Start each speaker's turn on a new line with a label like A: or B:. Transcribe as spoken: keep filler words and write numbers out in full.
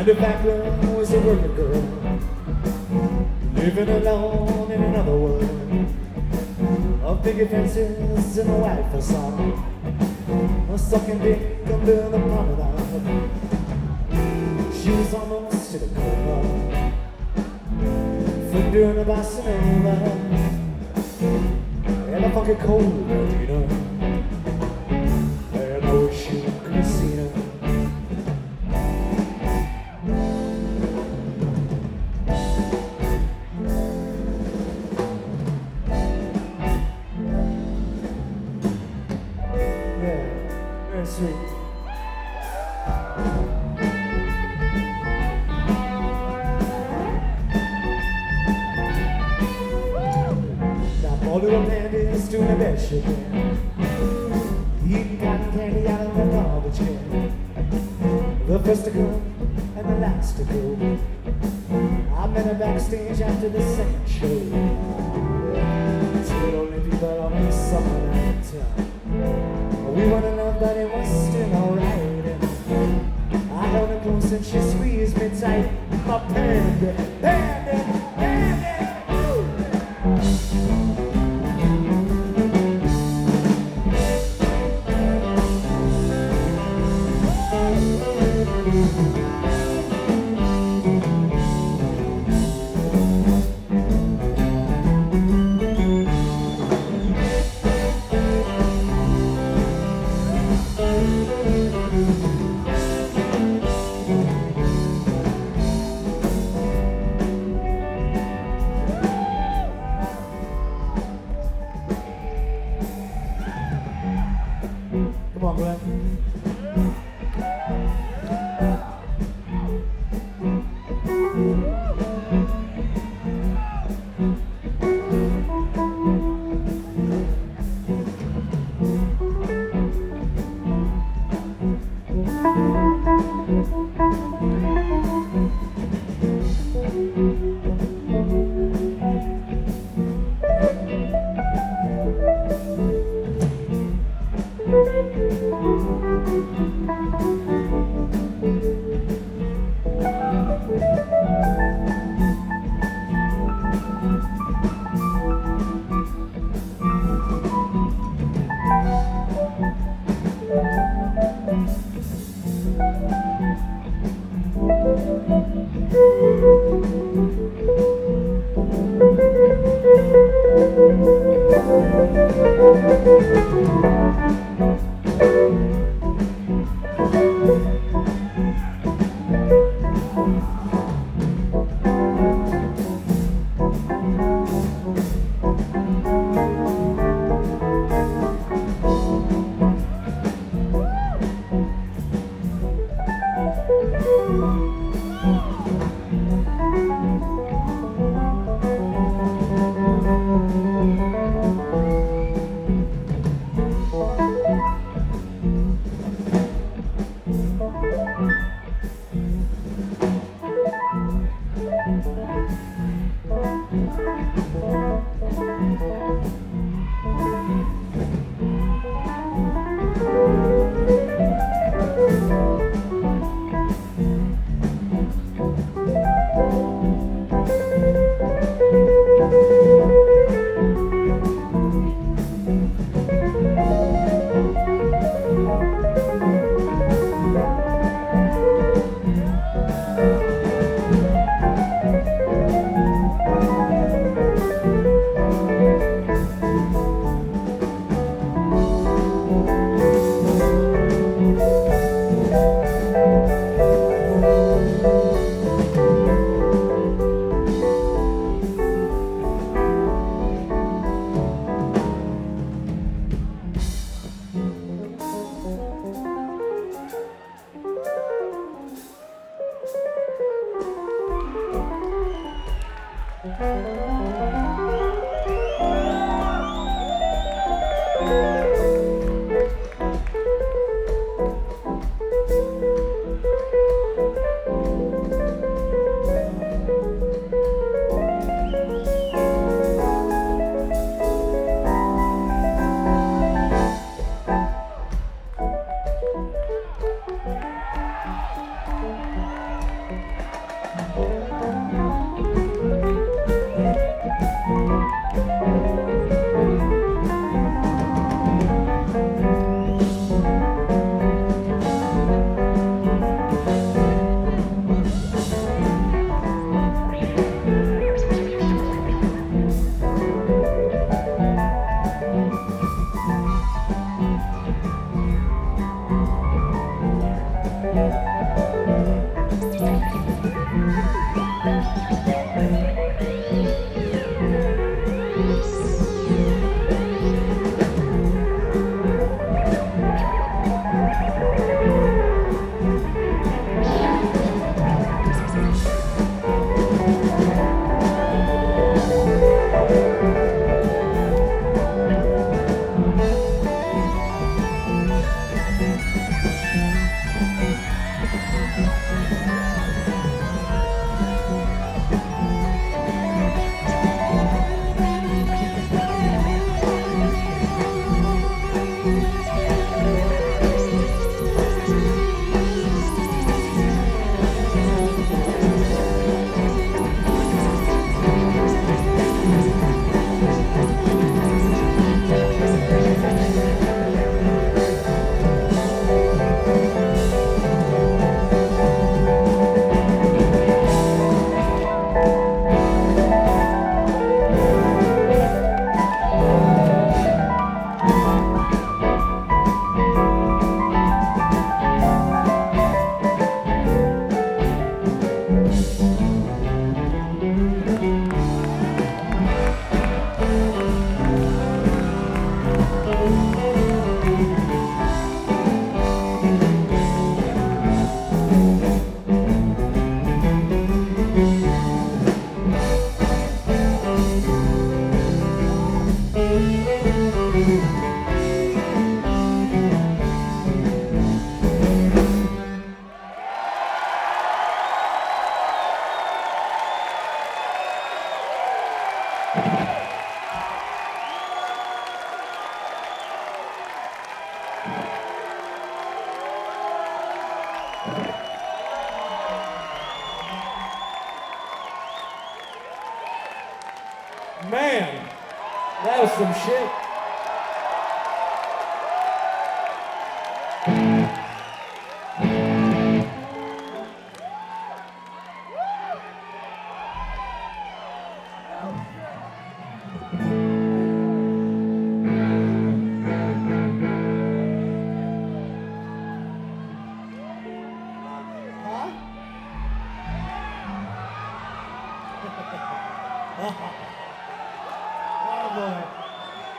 A: And the back room was a working girl, living alone in another world of picket fences and a white facade, a sucking dick under the promenade. She was almost to the coma, from doing a bossa nova and a funky cold Medina, and I wish you could have seen her. Sweet. Now poor little Mandy's doing the best she can, eating cotton candy out of the garbage can. The first to come and the last to go. I met her backstage after the second show. Two lonely people on a summer night. We weren't in love, but it was still alright. I held her close and she squeezed me tight. My bandit, bandit, bandit, ooh. Come on, Glenn. Man, that was some shit. Huh? Oh boy.